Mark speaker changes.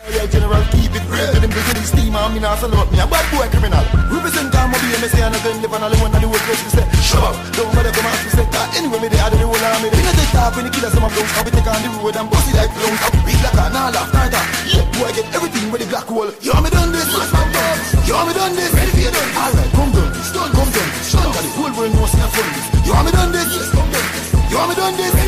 Speaker 1: Yeah, general, keep it real. To them big steam, I mean, I sell up me a bad boy criminal. Represent time, I be a messy and I don't live on all the one that the whole place say, shut up, don't matter come out to say that. Anyway, me they add the whole army. They don't talk when the killers some of those. I'll be taking on the road and bust it like clowns. I'll be like a nah laugh, nah talk. Yeah, boy, get everything with the black hole. You want me done this? You want me done this? Ready for you done? Alright, come down, come down, come down. The whole world knows I'm from this. You want me done this? You want me done this?